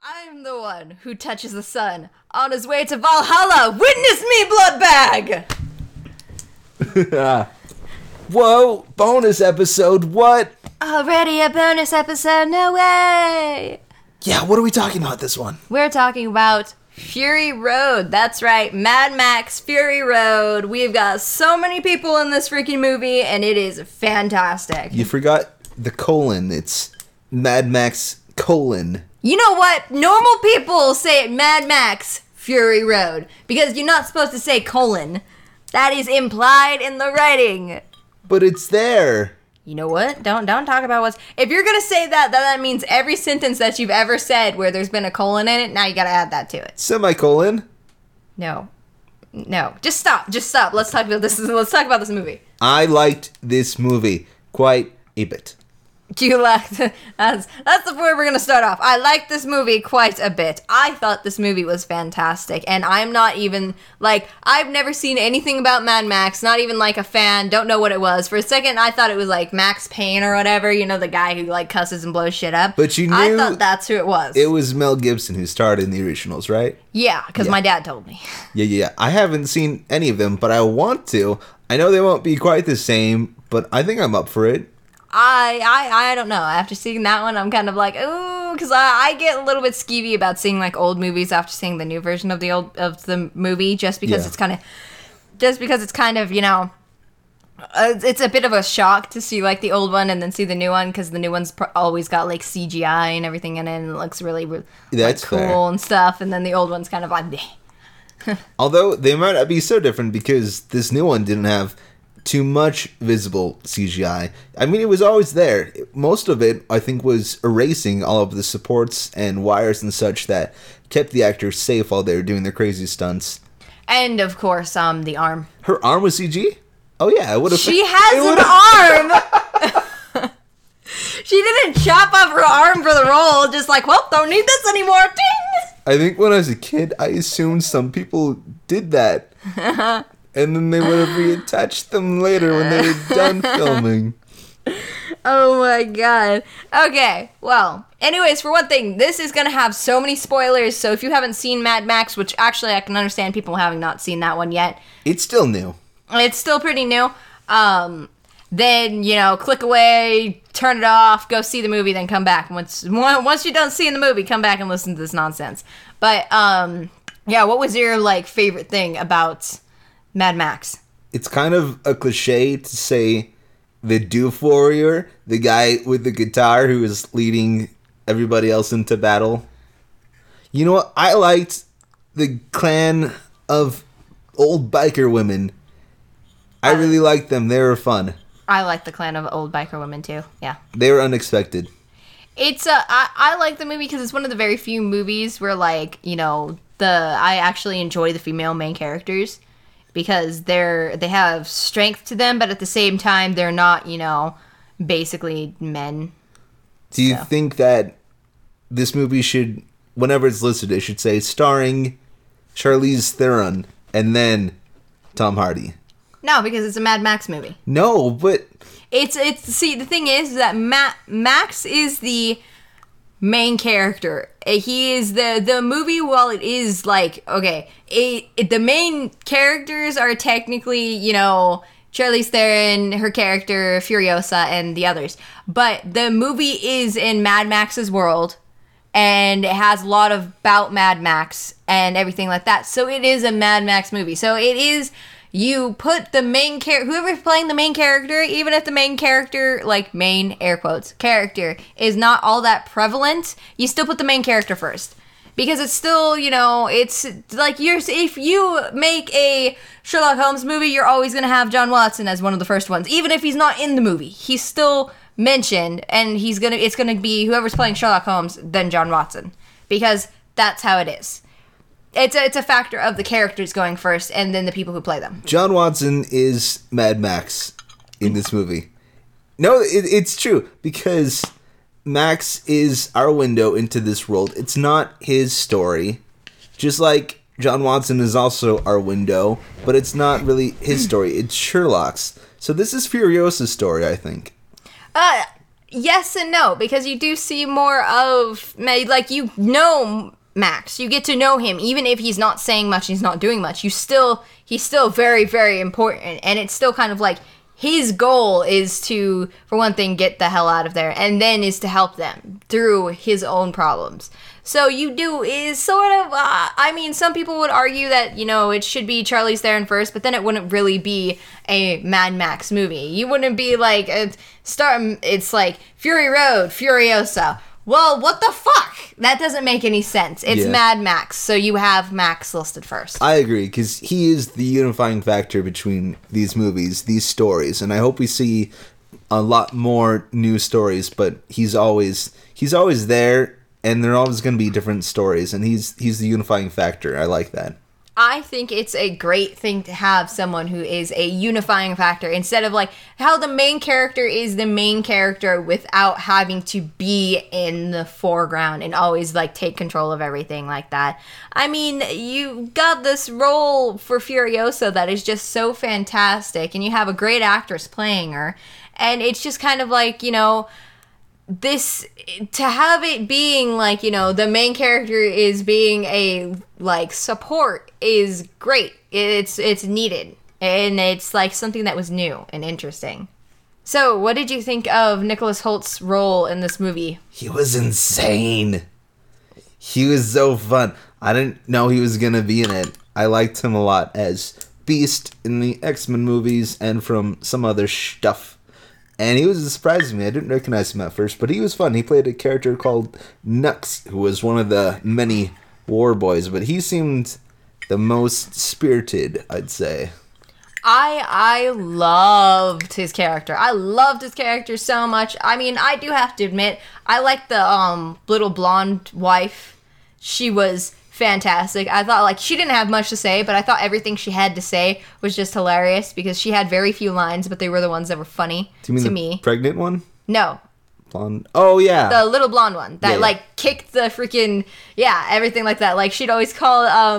I'm the one who touches the sun on his way to Valhalla. Witness me, bloodbag! Whoa, bonus episode, what? Already a bonus episode, no way! Yeah, what are we talking about this one? We're talking about Fury Road. That's right, Mad Max Fury Road. We've got so many people in this freaking movie, and it is fantastic. You forgot the colon. It's Mad Max colon. You know what? Normal people say Mad Max Fury Road because you're not supposed to say colon. That is implied in the writing. But it's there. You know what? Don't talk about what's... If you're going to say that means every sentence that you've ever said where there's been a colon in it, now you got to add that to it. Semicolon. No. Just stop. Let's talk about this movie. I liked this movie quite a bit. Do you like... That's the word we're going to start off. I liked this movie quite a bit. I thought this movie was fantastic. And I'm not even... I've never seen anything about Mad Max. Not even, a fan. Don't know what it was. For a second, I thought it was, Max Payne or whatever. You know, the guy who, cusses and blows shit up. But you knew... I thought that's who it was. It was Mel Gibson who starred in the originals, right? Yeah, because my dad told me. Yeah. I haven't seen any of them, but I want to. I know they won't be quite the same, but I think I'm up for it. I don't know. After seeing that one, I'm kind of like, ooh, because I get a little bit skeevy about seeing old movies after seeing the new version of the movie, just because it's kind of it's a bit of a shock to see the old one and then see the new one, because the new one's always got CGI and everything in it, and it looks really That's cool fair. and stuff, and then the old one's kind of like, bleh. Although they might not be so different because this new one didn't have too much visible CGI. I mean, it was always there. Most of it, I think, was erasing all of the supports and wires and such that kept the actors safe while they were doing their crazy stunts. And, of course, the arm. Her arm was CG? Oh, yeah. I would have. She has an arm! She didn't chop off her arm for the role, just well, don't need this anymore. Ding! I think when I was a kid, I assumed some people did that. And then they would have reattached them later when they were done filming. Oh my god. Okay, well, anyways, for one thing, this is going to have so many spoilers, so if you haven't seen Mad Max, which actually I can understand people having not seen that one yet. It's still new. It's still pretty new. Then, click away, turn it off, go see the movie, then come back. Once you're done seeing the movie, come back and listen to this nonsense. But, yeah, what was your, favorite thing about Mad Max? It's kind of a cliche to say the Doof Warrior, the guy with the guitar who is leading everybody else into battle. You know what? I liked the clan of old biker women. I really liked them. They were fun. I like the clan of old biker women too. Yeah. They were unexpected. It's I like the movie because it's one of the very few movies where I actually enjoy the female main characters, because they have strength to them, but at the same time they're not, basically men. Do you think that this movie should, whenever it's listed, it should say starring Charlize Theron and then Tom Hardy? No, because it's a Mad Max movie. No, but see, the thing is that Max is the main character. He is the movie. While it is the main characters are technically Charlize Theron, her character Furiosa, and the others, but the movie is in Mad Max's world, and it has a lot about Mad Max and everything like that. So it is a Mad Max movie. So it is. You put the main character, whoever's playing the main character, even if the main character, main, air quotes, character, is not all that prevalent, you still put the main character first. Because it's still, it's if you make a Sherlock Holmes movie, you're always going to have John Watson as one of the first ones. Even if he's not in the movie, he's still mentioned, and it's going to be whoever's playing Sherlock Holmes, then John Watson. Because that's how it is. It's a factor of the characters going first, and then the people who play them. John Watson is Mad Max in this movie. No, it's true, because Max is our window into this world. It's not his story. Just like John Watson is also our window, but it's not really his story. It's Sherlock's. So this is Furiosa's story, I think. yes and no, because you do see more of, like, you know Max. You get to know him, even if he's not saying much, he's not doing much. He's still very, very important, and it's still kind of like his goal is to, for one thing, get the hell out of there, and then is to help them through his own problems. So you do is sort of, I mean, some people would argue that, you know, it should be Charlize Theron first, but then it wouldn't really be a Mad Max movie. You wouldn't be like, it's like Fury Road, Furiosa. Well, what the fuck? That doesn't make any sense. It's Mad Max, so you have Max listed first. I agree, because he is the unifying factor between these movies, these stories, and I hope we see a lot more new stories, but he's always there, and they're always going to be different stories, and he's the unifying factor. I like that. I think it's a great thing to have someone who is a unifying factor instead of like how the main character is the main character without having to be in the foreground and always like take control of everything like that. I mean, you got this role for Furiosa that is just so fantastic, and you have a great actress playing her, and it's just kind of like, you know, this, to have it being like, you know, the main character is being a like support is great. It's needed, and it's like something that was new and interesting. So what did you think of Nicholas Holt's role in this movie? He was insane. He was so fun. I didn't know he was gonna be in it. I liked him a lot as Beast in the X-Men movies and from some other stuff. And he was surprising me. I didn't recognize him at first, but he was fun. He played a character called Nux, who was one of the many war boys, but he seemed the most spirited, I'd say. I loved his character. I loved his character so much. I mean, I do have to admit, I like the little blonde wife. She was fantastic. I thought, like, she didn't have much to say, but I thought everything she had to say was just hilarious because she had very few lines, but they were the ones that were funny Do you mean to the me. Pregnant one? No. Blonde? Oh, yeah. The little blonde one that, like, kicked the freaking, everything like that. Like, she'd always call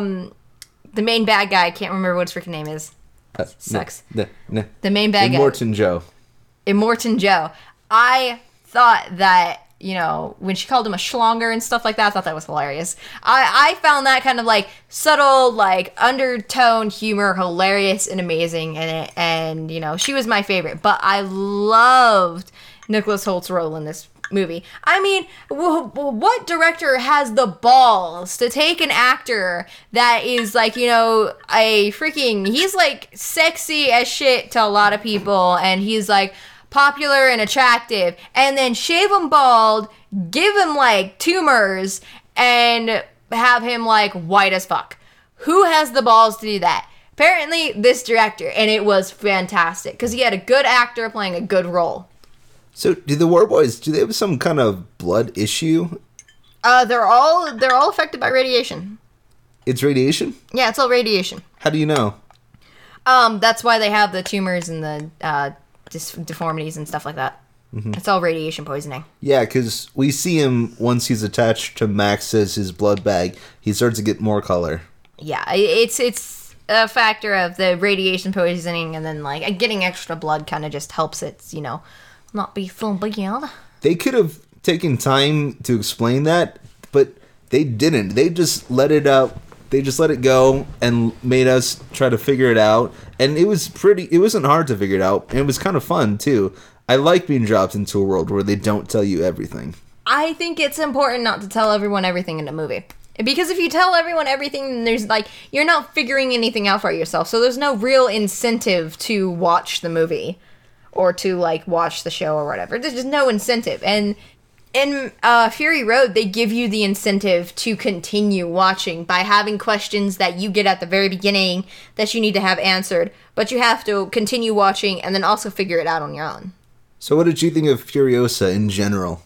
the main bad guy, I can't remember what his freaking name is. Sucks. The main bad guy. Immortan Joe. Immortan Joe. I thought that, you know, when she called him a schlonger and stuff like that, I thought that was hilarious. I found that kind of like subtle, like undertone humor hilarious and amazing in it. And, you know, she was my favorite. But I loved Nicholas Holt's role in this movie. I mean, what director has the balls to take an actor that is like, you know, he's like sexy as shit to a lot of people, and he's like popular and attractive, and then shave him bald, give him like tumors, and have him like white as fuck? Who has the balls to do that? Apparently this director, and it was fantastic because he had a good actor playing a good role. So, do the War Boys, do they have some kind of blood issue? They're all affected by radiation. It's radiation? Yeah, it's all radiation. How do you know? That's why they have the tumors and the deformities and stuff like that. Mm-hmm. It's all radiation poisoning. Yeah, because we see him once he's attached to Max as his blood bag. He starts to get more color. Yeah, it's a factor of the radiation poisoning, and then like getting extra blood kind of just helps it, you know, not be full bleed. They could have taken time to explain that, but they didn't. They just let it out. They just let it go and made us try to figure it out. And it wasn't hard to figure it out. And it was kind of fun, too. I like being dropped into a world where they don't tell you everything. I think it's important not to tell everyone everything in a movie. Because if you tell everyone everything, then there's like, you're not figuring anything out for yourself. So there's no real incentive to watch the movie or to like watch the show or whatever. There's just no incentive. And in Fury Road, they give you the incentive to continue watching by having questions that you get at the very beginning that you need to have answered, but you have to continue watching and then also figure it out on your own. So what did you think of Furiosa in general?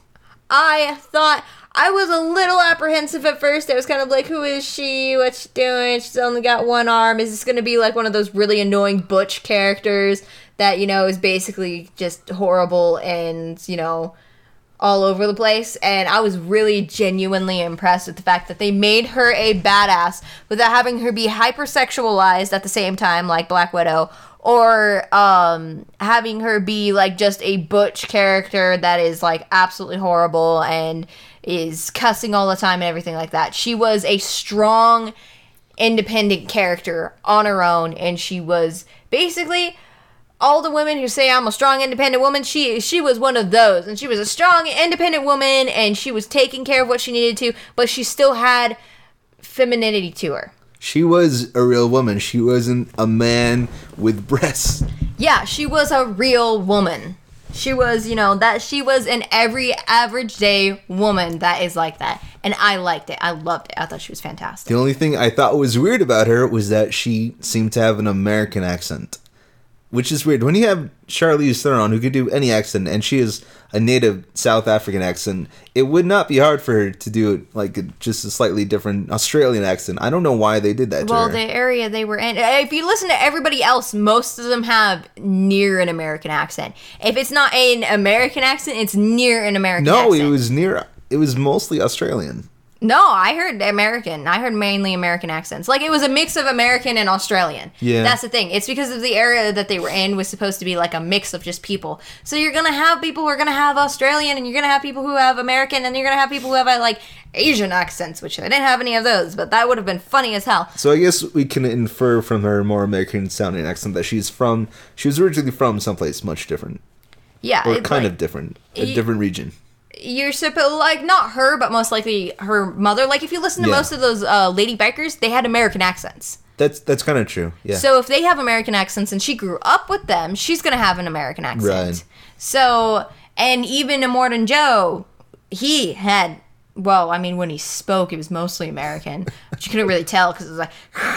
I thought I was a little apprehensive at first. I was kind of like, who is she? What's she doing? She's only got one arm. Is this going to be like one of those really annoying butch characters that, you know, is basically just horrible and, you know, all over the place? And I was really genuinely impressed with the fact that they made her a badass without having her be hypersexualized at the same time, like Black Widow, or having her be like just a butch character that is like absolutely horrible and is cussing all the time and everything like that. She was a strong, independent character on her own, and she was basically all the women who say I'm a strong, independent woman. She was one of those, and she was a strong, independent woman, and she was taking care of what she needed to, but she still had femininity to her. She was a real woman. She wasn't a man with breasts. Yeah, she was a real woman. She was, she was an every average day woman that is like that. And I liked it. I loved it. I thought she was fantastic. The only thing I thought was weird about her was that she seemed to have an American accent. Which is weird. When you have Charlize Theron, who could do any accent, and she is a native South African accent, it would not be hard for her to do just a slightly different Australian accent. I don't know why they did that to her. Well, the area they were in, if you listen to everybody else, most of them have near an American accent. If it's not an American accent, it's near an American accent. It was mostly Australian. No, I heard American. I heard mainly American accents. Like, it was a mix of American and Australian. Yeah. That's the thing. It's because of the area that they were in was supposed to be like a mix of just people. So you're going to have people who are going to have Australian, and you're going to have people who have American, and you're going to have people who have, like, Asian accents, which I didn't have any of those, but that would have been funny as hell. So I guess we can infer from her more American-sounding accent that she was originally from someplace much different. Yeah. Or kind of different. A different region. You're supposed, like, not her, but most likely her mother. Like, if you listen to most of those lady bikers, they had American accents. That's kind of true, yeah. So if they have American accents and she grew up with them, she's going to have an American accent. Right. So, and even Immortan Joe, he had, well, I mean, when he spoke, it was mostly American, but you couldn't really tell because it was like,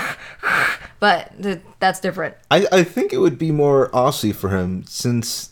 but that's different. I think it would be more Aussie for him, since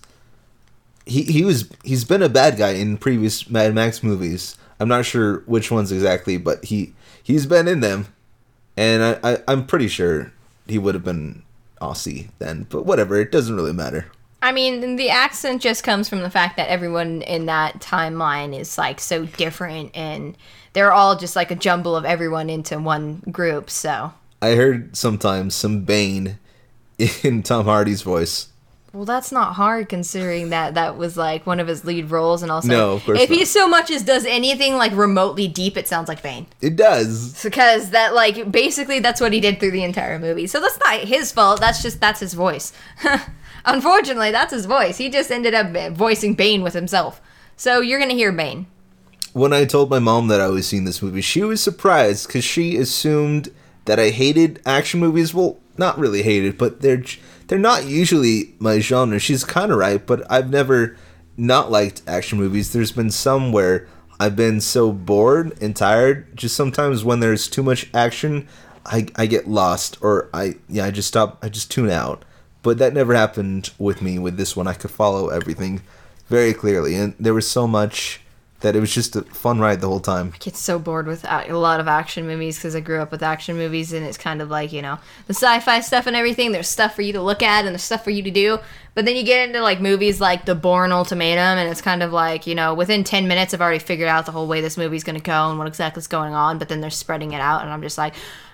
he's been a bad guy in previous Mad Max movies. I'm not sure which ones exactly, but he's been in them, and I'm pretty sure he would have been Aussie then. But whatever, it doesn't really matter. I mean, the accent just comes from the fact that everyone in that timeline is like so different, and they're all just like a jumble of everyone into one group. So I heard sometimes some Bane in Tom Hardy's voice. Well, that's not hard considering that was like one of his lead roles, and also no, of course if not. he so much as does anything like remotely deep, it sounds like Bane. It does, because that like basically that's what he did through the entire movie. So that's not his fault. That's his voice. Unfortunately, that's his voice. He just ended up voicing Bane with himself. So you're gonna hear Bane. When I told my mom that I was seeing this movie, she was surprised because she assumed that I hated action movies. Well, not really hated, but they're not usually my genre. She's kind of right, but I've never not liked action movies. There's been some where I've been so bored and tired. Just sometimes when there's too much action, I get lost, or I just stop. I just tune out. But that never happened with me with this one. I could follow everything very clearly, and there was so much that it was just a fun ride the whole time. I get so bored with a lot of action movies because I grew up with action movies, and it's kind of like, the sci-fi stuff and everything. There's stuff for you to look at and there's stuff for you to do. But then you get into like movies like The Bourne Ultimatum, and it's kind of like, within 10 minutes I've already figured out the whole way this movie's going to go and what exactly is going on. But then they're spreading it out, and I'm just like,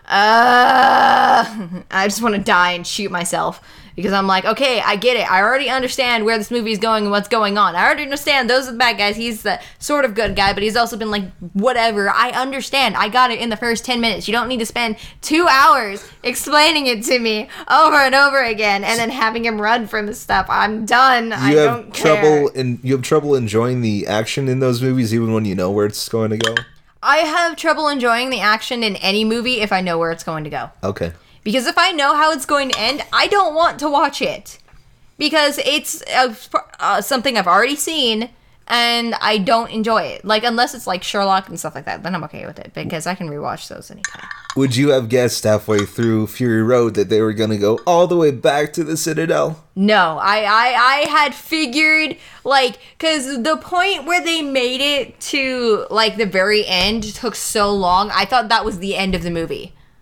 I just want to die and shoot myself. Because I'm like, okay, I get it. I already understand where this movie is going and what's going on. I already understand those are the bad guys. He's the sort of good guy, but he's also been like, whatever. I understand. I got it in the first 10 minutes. You don't need to spend 2 hours explaining it to me over and over again and then having him run from his stuff. I'm done. I don't care. You have trouble enjoying the action in those movies even when you know where it's going to go? I have trouble enjoying the action in any movie if I know where it's going to go. Okay. Because if I know how it's going to end, I don't want to watch it. Because it's something I've already seen, and I don't enjoy it. Like, unless it's like Sherlock and stuff like that, then I'm okay with it. Because I can rewatch those anytime. Would you have guessed halfway through Fury Road that they were going to go all the way back to the Citadel? No, I had figured, like, because the point where they made it to, like, the very end took so long, I thought that was the end of the movie.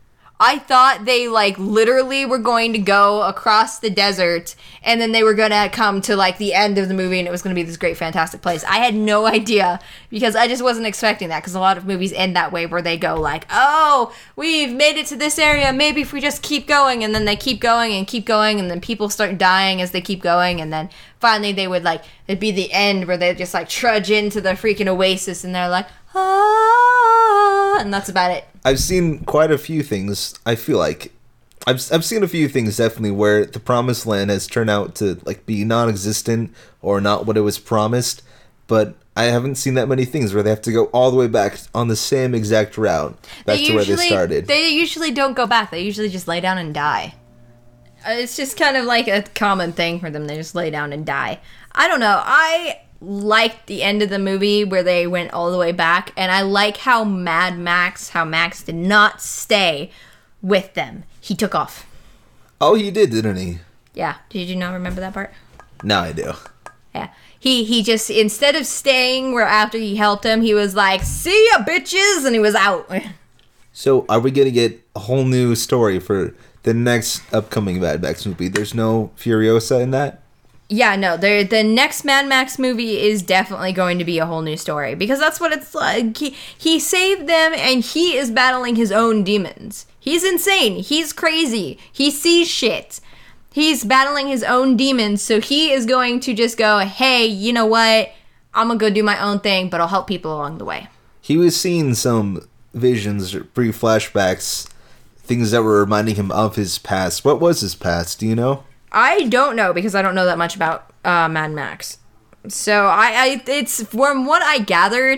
I thought they, like, literally were going to go across the desert, and then they were going to come to, like, the end of the movie, and it was going to be this great, fantastic place. I had no idea, because I just wasn't expecting that, because a lot of movies end that way, where they go, like, oh, we've made it to this area, maybe if we just keep going, and then they keep going, and then people start dying as they keep going, and then finally they would, like, it'd be the end, where they'd just, like, trudge into the freaking oasis, and they're like, ah, and that's about it. I've seen quite a few things. I feel like I've seen a few things definitely where the promised land has turned out to like be non-existent or not what it was promised, but I haven't seen that many things where they have to go all the way back on the same exact route back to where they started. They usually don't go back. They usually just lay down and die. It's just kind of like a common thing for them. They just lay down and die. I don't know. I liked the end of the movie where they went all the way back, and I like how Max did not stay with them. He took off. Oh, he did, didn't he? Yeah. Did you not remember that part? Now I do. Yeah. He just, instead of staying where after he helped him, he was like, see ya, bitches, and he was out. So, are we gonna get a whole new story for the next upcoming Mad Max movie? There's no Furiosa in that? Yeah, no, the next Mad Max movie is definitely going to be a whole new story, because that's what it's like. He saved them, and he is battling his own demons. He's insane. He's crazy. He sees shit. He's battling his own demons, so he is going to just go, hey, you know what? I'm going to go do my own thing, but I'll help people along the way. He was seeing some visions, brief flashbacks, things that were reminding him of his past. What was his past? Do you know? I don't know, because I don't know that much about Mad Max. So it's from what I gathered,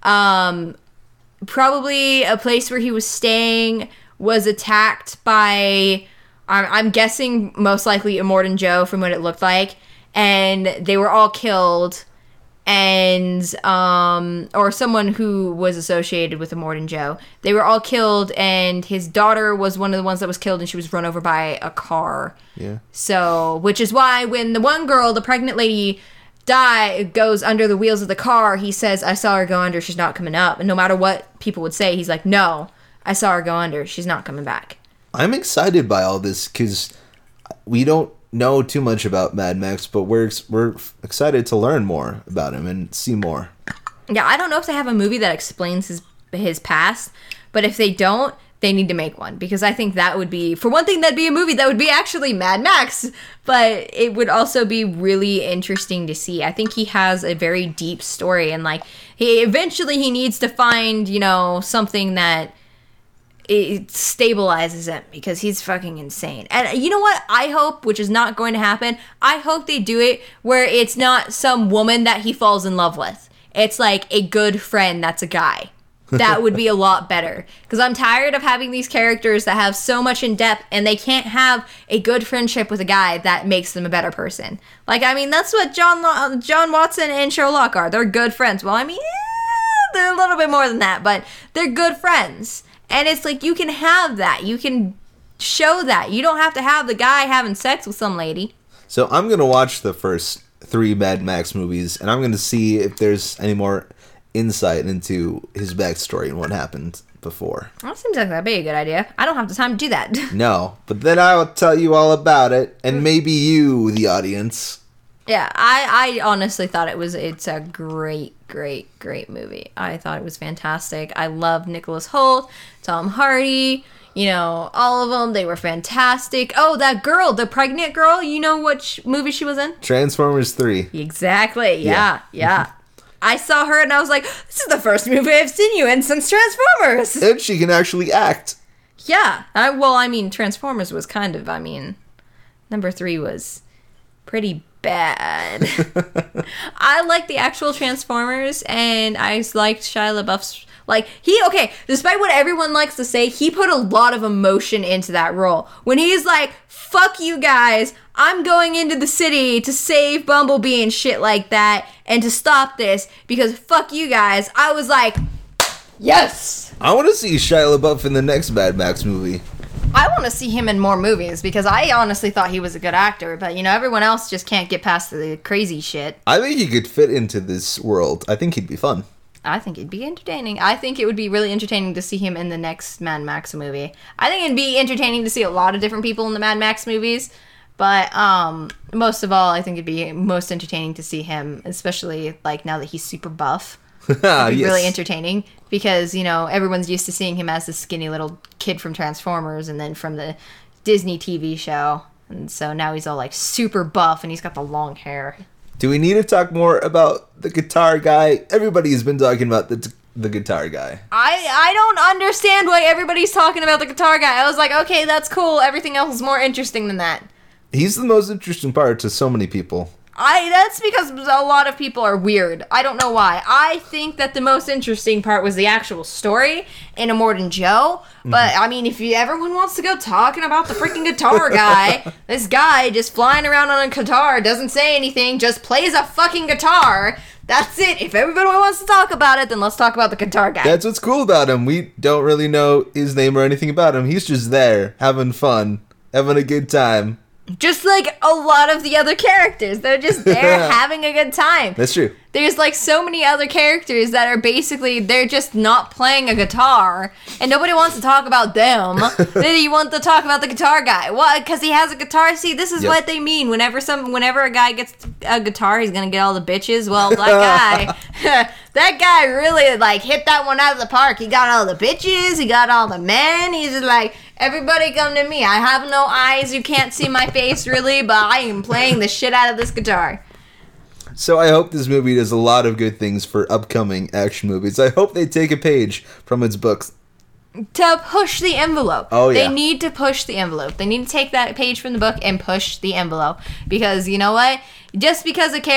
probably a place where he was staying was attacked by, I'm guessing most likely Immortan Joe from what it looked like, and they were all killed, and or someone who was associated with Immortan Joe. They were all killed, and his daughter was one of the ones that was killed, and she was run over by a car. Yeah. So, which is why when the one girl, the pregnant lady, goes under the wheels of the car, he says, I saw her go under, she's not coming up. And no matter what people would say, he's like, no, I saw her go under, she's not coming back. I'm excited by all this, because we don't know too much about Mad Max, but we're excited to learn more about him and see more. Yeah, I don't know if they have a movie that explains his past, but if they don't, they need to make one, because I think that would be, for one thing, that'd be a movie that would be actually Mad Max, but it would also be really interesting to see. I think he has a very deep story, and like he needs to find, you know, something that it stabilizes him, because he's fucking insane. And you know what I hope, which is not going to happen, I hope they do it where it's not some woman that he falls in love with. It's like a good friend that's a guy. That would be a lot better, because I'm tired of having these characters that have so much in depth and they can't have a good friendship with a guy that makes them a better person. Like, I mean, that's what John Watson and Sherlock are. They're good friends. Well, I mean, they're a little bit more than that, but they're good friends. And it's like, you can have that. You can show that. You don't have to have the guy having sex with some lady. So I'm going to watch the first 3 Mad Max movies, and I'm going to see if there's any more insight into his backstory and what happened before. That seems like that'd be a good idea. I don't have the time to do that. No, but then I'll tell you all about it, and maybe you, the audience. Yeah, I honestly thought it's a great movie. I thought it was fantastic. I love Nicholas Hoult, Tom Hardy, you know, all of them. They were fantastic. Oh, that girl, the pregnant girl, you know what movie she was in? Transformers 3. Exactly, yeah. I saw her and I was like, this is the first movie I've seen you in since Transformers. And she can actually act. Yeah. Transformers was kind of, number 3 was pretty bad. I like the actual Transformers, and I liked Shia LaBeouf's, despite what everyone likes to say, he put a lot of emotion into that role. When he's like, fuck you guys, I'm going into the city to save Bumblebee and shit like that, and to stop this, because fuck you guys, I was like, yes! I want to see Shia LaBeouf in the next Mad Max movie. I want to see him in more movies, because I honestly thought he was a good actor, but, you know, everyone else just can't get past the crazy shit. I think he could fit into this world. I think he'd be fun. I think it'd be entertaining. I think it would be really entertaining to see him in the next Mad Max movie. I think it'd be entertaining to see a lot of different people in the Mad Max movies. But most of all, I think it'd be most entertaining to see him, especially like now that he's super buff. It'd be really entertaining because, you know, everyone's used to seeing him as the skinny little kid from Transformers and then from the Disney TV show. And so now he's all like super buff and he's got the long hair. Do we need to talk more about the guitar guy? Everybody's been talking about the guitar guy. I don't understand why everybody's talking about the guitar guy. I was like, okay, that's cool. Everything else is more interesting than that. He's the most interesting part to so many people. That's because a lot of people are weird. I don't know why. I think that the most interesting part was the actual story in Immortan Joe. But, I mean, if everyone wants to go talking about the freaking guitar guy, this guy just flying around on a guitar, doesn't say anything, just plays a fucking guitar. That's it. If everybody wants to talk about it, then let's talk about the guitar guy. That's what's cool about him. We don't really know his name or anything about him. He's just there, having fun, having a good time. Just like a lot of the other characters. They're just there having a good time. That's true. There's like so many other characters that are basically, they're just not playing a guitar. And nobody wants to talk about them. Then you want to talk about the guitar guy. Why? Because he has a guitar. See, this is what they mean. Whenever a guy gets a guitar, he's going to get all the bitches. Well, that guy really like hit that one out of the park. He got all the bitches. He got all the men. He's just like, everybody come to me. I have no eyes. You can't see my face really, but I am playing the shit out of this guitar. So I hope this movie does a lot of good things for upcoming action movies. I hope they take a page from its books. To push the envelope. Oh, yeah. They need to push the envelope. They need to take that page from the book and push the envelope. Because, you know what? Just because an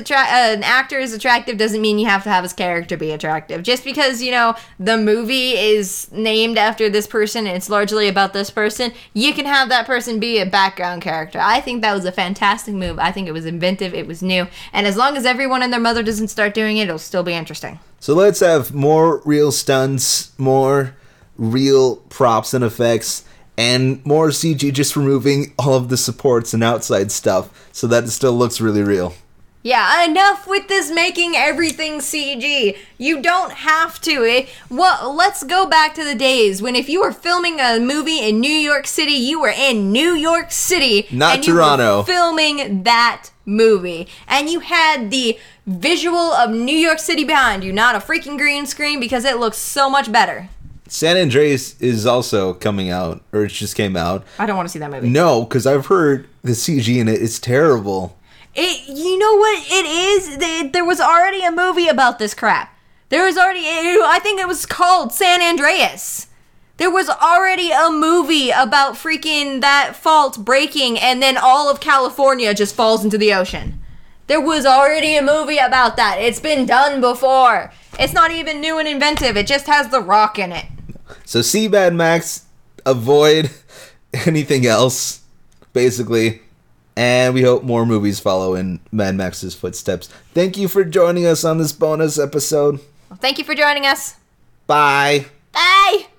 actor is attractive doesn't mean you have to have his character be attractive. Just because, you know, the movie is named after this person and it's largely about this person, you can have that person be a background character. I think that was a fantastic move. I think it was inventive. It was new. And as long as everyone and their mother doesn't start doing it, it'll still be interesting. So let's have more real stunts, more real props and effects, and more CG, just removing all of the supports and outside stuff so that it still looks really real. Yeah, enough with this making everything CG. You don't have to. Well, let's go back to the days when if you were filming a movie in New York City, you were in New York City. Not and Toronto. You were filming that movie. And you had the visual of New York City behind you, not a freaking green screen, because it looks so much better. San Andreas is also coming out, or it just came out. I don't want to see that movie. No, because I've heard the CG in it is terrible. You know what it is? There was already a movie about this crap. There was already, I think it was called San Andreas. There was already a movie about freaking that fault breaking and then all of California just falls into the ocean. There was already a movie about that. It's been done before. It's not even new and inventive. It just has The Rock in it. So see Mad Max, avoid anything else, basically. And we hope more movies follow in Mad Max's footsteps. Thank you for joining us on this bonus episode. Well, thank you for joining us. Bye. Bye.